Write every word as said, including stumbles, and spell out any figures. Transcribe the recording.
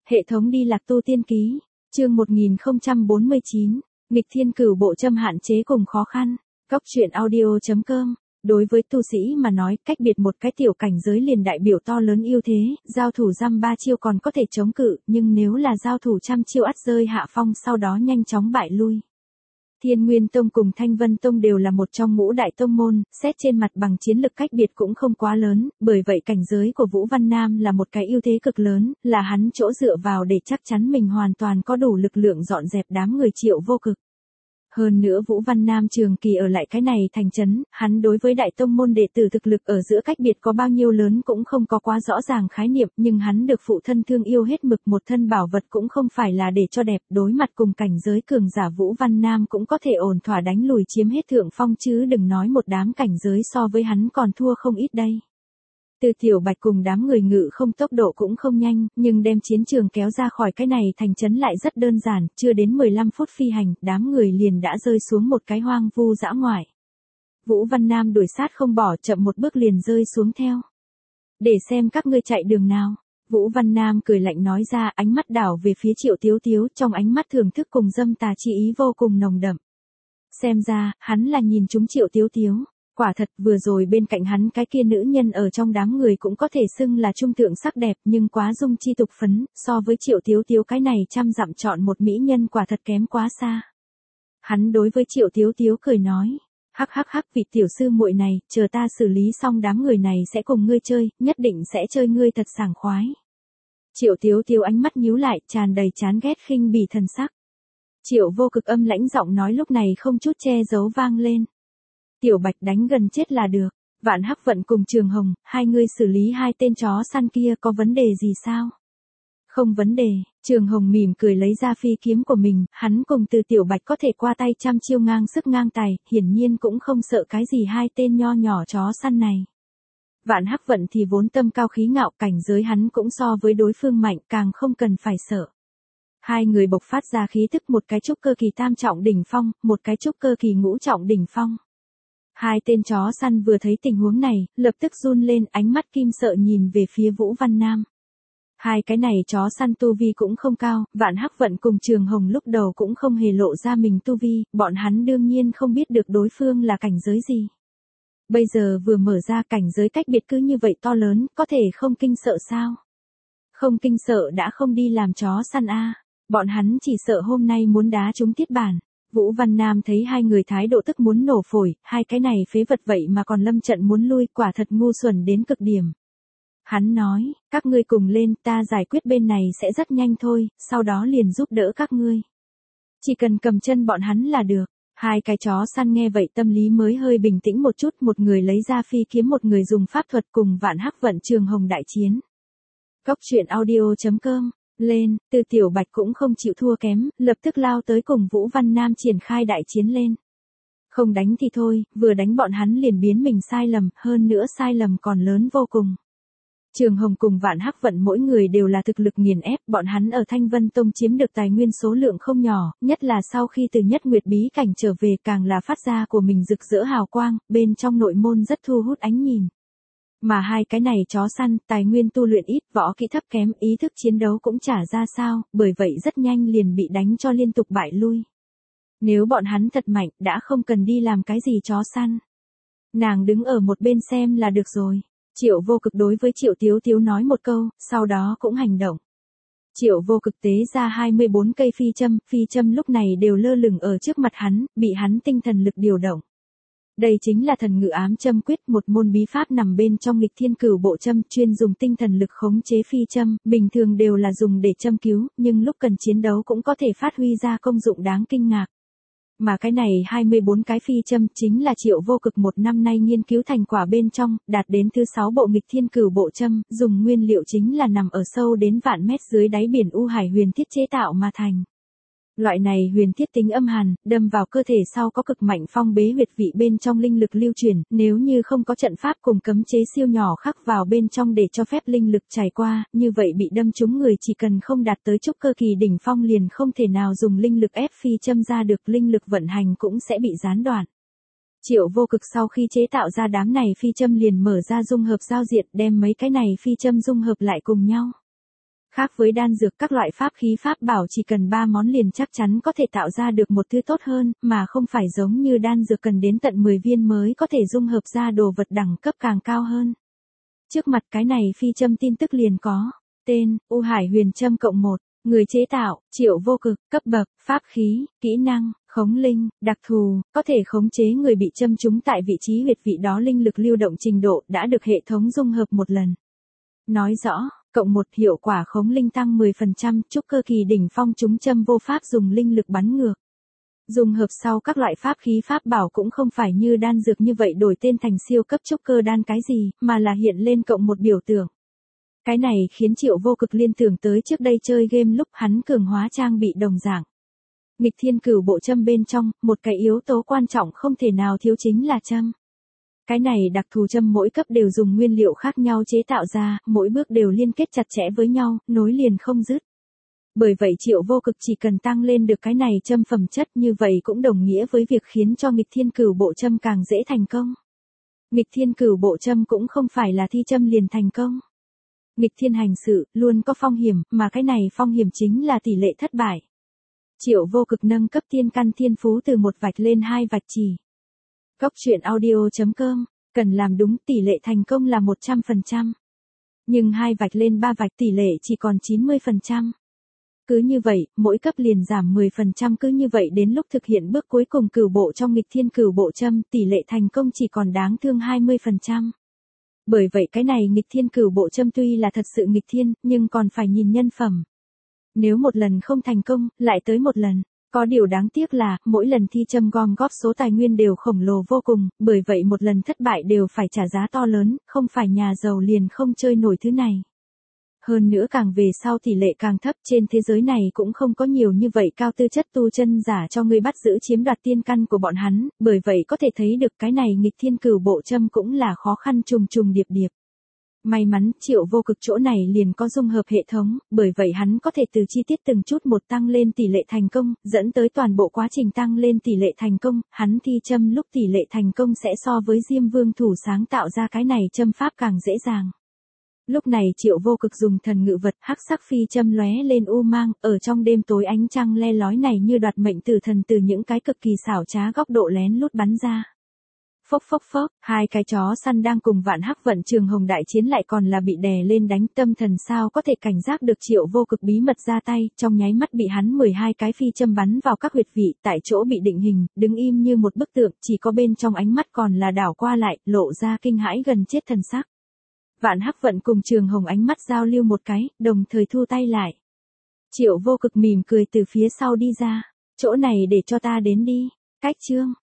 Hệ thống đi lạc tu tiên ký, chương một nghìn không trăm bốn mươi chín, nghịch thiên cửu bộ châm hạn chế cùng khó khăn, góc truyện audio.com. Đối với tu sĩ mà nói, cách biệt một cái tiểu cảnh giới liền đại biểu to lớn ưu thế, giao thủ dăm ba chiêu còn có thể chống cự, nhưng nếu là giao thủ trăm chiêu ắt rơi hạ phong sau đó nhanh chóng bại lui. Thiên Nguyên Tông cùng Thanh Vân Tông đều là một trong ngũ đại tông môn, xét trên mặt bằng chiến lực cách biệt cũng không quá lớn, bởi vậy cảnh giới của Vũ Văn Nam là một cái ưu thế cực lớn, là hắn chỗ dựa vào để chắc chắn mình hoàn toàn có đủ lực lượng dọn dẹp đám người Triệu Vô Cực. Hơn nữa Vũ Văn Nam trường kỳ ở lại cái này thành trấn, hắn đối với đại tông môn đệ tử thực lực ở giữa cách biệt có bao nhiêu lớn cũng không có quá rõ ràng khái niệm, nhưng hắn được phụ thân thương yêu hết mực, một thân bảo vật cũng không phải là để cho đẹp, đối mặt cùng cảnh giới cường giả Vũ Văn Nam cũng có thể ổn thỏa đánh lùi chiếm hết thượng phong, chứ đừng nói một đám cảnh giới so với hắn còn thua không ít đây. Từ Tiểu Bạch cùng đám người ngự không tốc độ cũng không nhanh, nhưng đem chiến trường kéo ra khỏi cái này thành trấn lại rất đơn giản, chưa đến mười lăm phút phi hành, đám người liền đã rơi xuống một cái hoang vu dã ngoại. Vũ Văn Nam đuổi sát không bỏ, chậm một bước liền rơi xuống theo. Để xem các ngươi chạy đường nào. Vũ Văn Nam cười lạnh nói ra, ánh mắt đảo về phía Triệu Tiếu Tiếu, trong ánh mắt thưởng thức cùng dâm tà chi ý vô cùng nồng đậm. Xem ra, hắn là nhìn trúng Triệu Tiếu Tiếu. Quả thật, vừa rồi bên cạnh hắn cái kia nữ nhân ở trong đám người cũng có thể xưng là trung thượng sắc đẹp, nhưng quá dung chi tục phấn, so với Triệu Tiếu Tiếu cái này trăm dặm chọn một mỹ nhân quả thật kém quá xa. Hắn đối với Triệu Tiếu Tiếu cười nói, hắc hắc hắc, vị tiểu sư muội này, chờ ta xử lý xong đám người này sẽ cùng ngươi chơi, nhất định sẽ chơi ngươi thật sảng khoái. Triệu Tiếu Tiếu ánh mắt nhíu lại, tràn đầy chán ghét khinh bỉ thần sắc. Triệu Vô Cực âm lãnh giọng nói lúc này không chút che giấu vang lên. Tiểu Bạch đánh gần chết là được, Vạn Hắc Vận cùng Trường Hồng, hai người xử lý hai tên chó săn kia có vấn đề gì sao? Không vấn đề, Trường Hồng mỉm cười lấy ra phi kiếm của mình, hắn cùng từ Tiểu Bạch có thể qua tay trăm chiêu ngang sức ngang tài, hiển nhiên cũng không sợ cái gì hai tên nho nhỏ chó săn này. Vạn Hắc Vận thì vốn tâm cao khí ngạo, cảnh giới hắn cũng so với đối phương mạnh, càng không cần phải sợ. Hai người bộc phát ra khí tức, một cái trúc cơ kỳ tam trọng đỉnh phong, một cái trúc cơ kỳ ngũ trọng đỉnh phong. Hai tên chó săn vừa thấy tình huống này, lập tức run lên, ánh mắt kim sợ nhìn về phía Vũ Văn Nam. Hai cái này chó săn tu vi cũng không cao, Vạn Hắc Vận cùng Trường Hồng lúc đầu cũng không hề lộ ra mình tu vi, bọn hắn đương nhiên không biết được đối phương là cảnh giới gì. Bây giờ vừa mở ra cảnh giới cách biệt cứ như vậy to lớn, có thể không kinh sợ sao? Không kinh sợ đã không đi làm chó săn a, bọn hắn chỉ sợ hôm nay muốn đá trúng tiết bản. Vũ Văn Nam thấy hai người thái độ tức muốn nổ phổi, hai cái này phế vật vậy mà còn lâm trận muốn lui, quả thật ngu xuẩn đến cực điểm. Hắn nói, các ngươi cùng lên, ta giải quyết bên này sẽ rất nhanh thôi, sau đó liền giúp đỡ các ngươi. Chỉ cần cầm chân bọn hắn là được. Hai cái chó săn nghe vậy tâm lý mới hơi bình tĩnh một chút, một người lấy ra phi kiếm, một người dùng pháp thuật cùng Vạn Hắc Vận Trường Hồng đại chiến. Góc truyện audio.com. Lên, từ Tiểu Bạch cũng không chịu thua kém, lập tức lao tới cùng Vũ Văn Nam triển khai đại chiến lên. Không đánh thì thôi, vừa đánh bọn hắn liền biến mình sai lầm, hơn nữa sai lầm còn lớn vô cùng. Trường Hồng cùng Vạn Hắc Vận mỗi người đều là thực lực nghiền ép, bọn hắn ở Thanh Vân Tông chiếm được tài nguyên số lượng không nhỏ, nhất là sau khi từ Nhất Nguyệt bí cảnh trở về càng là phát ra của mình rực rỡ hào quang, bên trong nội môn rất thu hút ánh nhìn. Mà hai cái này chó săn, tài nguyên tu luyện ít, võ kỹ thấp kém, ý thức chiến đấu cũng chả ra sao, bởi vậy rất nhanh liền bị đánh cho liên tục bại lui. Nếu bọn hắn thật mạnh, đã không cần đi làm cái gì chó săn. Nàng đứng ở một bên xem là được rồi. Triệu Vô Cực đối với Triệu Tiếu Tiếu nói một câu, sau đó cũng hành động. Triệu Vô Cực tế ra hai mươi bốn cây phi châm, phi châm lúc này đều lơ lửng ở trước mặt hắn, bị hắn tinh thần lực điều động. Đây chính là thần ngự ám châm quyết, một môn bí pháp nằm bên trong nghịch thiên cửu bộ châm, chuyên dùng tinh thần lực khống chế phi châm, bình thường đều là dùng để châm cứu, nhưng lúc cần chiến đấu cũng có thể phát huy ra công dụng đáng kinh ngạc. Mà cái này hai mươi bốn cái phi châm chính là Triệu Vô Cực một năm nay nghiên cứu thành quả bên trong, đạt đến thứ sáu bộ nghịch thiên cửu bộ châm, dùng nguyên liệu chính là nằm ở sâu đến vạn mét dưới đáy biển U Hải huyền thiết chế tạo mà thành. Loại này huyền thiết tính âm hàn, đâm vào cơ thể sau có cực mạnh phong bế huyệt vị bên trong linh lực lưu chuyển, nếu như không có trận pháp cùng cấm chế siêu nhỏ khắc vào bên trong để cho phép linh lực trải qua, như vậy bị đâm trúng người chỉ cần không đạt tới trúc cơ kỳ đỉnh phong liền không thể nào dùng linh lực ép phi châm ra được, linh lực vận hành cũng sẽ bị gián đoạn. Triệu Vô Cực sau khi chế tạo ra đám này phi châm liền mở ra dung hợp giao diện, đem mấy cái này phi châm dung hợp lại cùng nhau. Khác với đan dược, các loại pháp khí pháp bảo chỉ cần ba món liền chắc chắn có thể tạo ra được một thứ tốt hơn, mà không phải giống như đan dược cần đến tận mười viên mới có thể dung hợp ra đồ vật đẳng cấp càng cao hơn. Trước mặt cái này phi châm tin tức liền có. Tên, U Hải Huyền Châm cộng một. Người chế tạo, Triệu Vô Cực. Cấp bậc, pháp khí, kỹ năng, khống linh, đặc thù, có thể khống chế người bị châm trúng tại vị trí huyệt vị đó, linh lực lưu động trình độ đã được hệ thống dung hợp một lần. Nói rõ, cộng một hiệu quả khống linh tăng mười phần trăm, trúc cơ kỳ đỉnh phong trúng châm vô pháp dùng linh lực bắn ngược. Dùng hợp sau các loại pháp khí pháp bảo cũng không phải như đan dược như vậy đổi tên thành siêu cấp trúc cơ đan cái gì, mà là hiện lên cộng một biểu tượng. Cái này khiến Triệu Vô Cực liên tưởng tới trước đây chơi game lúc hắn cường hóa trang bị đồng dạng. Nghịch Thiên Cửu Bộ Châm bên trong, một cái yếu tố quan trọng không thể nào thiếu chính là châm. Cái này đặc thù châm mỗi cấp đều dùng nguyên liệu khác nhau chế tạo ra, mỗi bước đều liên kết chặt chẽ với nhau, nối liền không dứt. Bởi vậy Triệu Vô Cực chỉ cần tăng lên được cái này châm phẩm chất, như vậy cũng đồng nghĩa với việc khiến cho Nghịch Thiên Cửu Bộ Châm càng dễ thành công. Nghịch Thiên Cửu Bộ Châm cũng không phải là thi châm liền thành công. Nghịch thiên hành sự, luôn có phong hiểm, mà cái này phong hiểm chính là tỷ lệ thất bại. Triệu Vô Cực nâng cấp tiên căn thiên phú từ một vạch lên hai vạch chỉ. Góc truyện audio chấm com, cần làm đúng tỷ lệ thành công là một trăm phần trăm. Nhưng hai vạch lên ba vạch tỷ lệ chỉ còn chín mươi phần trăm. Cứ như vậy, mỗi cấp liền giảm mười phần trăm, cứ như vậy đến lúc thực hiện bước cuối cùng cửu bộ trong nghịch thiên cửu bộ châm, tỷ lệ thành công chỉ còn đáng thương hai mươi phần trăm. Bởi vậy cái này nghịch thiên cửu bộ châm tuy là thật sự nghịch thiên, nhưng còn phải nhìn nhân phẩm. Nếu một lần không thành công, lại tới một lần. Có điều đáng tiếc là, mỗi lần thi châm gom góp số tài nguyên đều khổng lồ vô cùng, bởi vậy một lần thất bại đều phải trả giá to lớn, không phải nhà giàu liền không chơi nổi thứ này. Hơn nữa càng về sau tỷ lệ càng thấp, trên thế giới này cũng không có nhiều như vậy cao tư chất tu chân giả cho người bắt giữ chiếm đoạt tiên căn của bọn hắn, bởi vậy có thể thấy được cái này nghịch thiên cửu bộ châm cũng là khó khăn trùng trùng điệp điệp. May mắn Triệu Vô Cực chỗ này liền có dung hợp hệ thống, bởi vậy hắn có thể từ chi tiết từng chút một tăng lên tỷ lệ thành công, dẫn tới toàn bộ quá trình tăng lên tỷ lệ thành công, hắn thi châm lúc tỷ lệ thành công sẽ so với Diêm Vương thủ sáng tạo ra cái này châm pháp càng dễ dàng. Lúc này Triệu Vô Cực dùng thần ngự vật hắc sắc phi châm lóe lên u mang, ở trong đêm tối ánh trăng le lói này như đoạt mệnh tử thần từ những cái cực kỳ xảo trá góc độ lén lút bắn ra. Phốc phốc phốc, hai cái chó săn đang cùng Vạn Hắc Vận Trường Hồng đại chiến lại còn là bị đè lên đánh, tâm thần sao có thể cảnh giác được Triệu Vô Cực bí mật ra tay, trong nháy mắt bị hắn mười hai cái phi châm bắn vào các huyệt vị, tại chỗ bị định hình, đứng im như một bức tượng, chỉ có bên trong ánh mắt còn là đảo qua lại, lộ ra kinh hãi gần chết thần sắc. Vạn Hắc Vận cùng Trường Hồng ánh mắt giao lưu một cái, đồng thời thu tay lại. Triệu Vô Cực mỉm cười từ phía sau đi ra, chỗ này để cho ta đến đi. Cách chương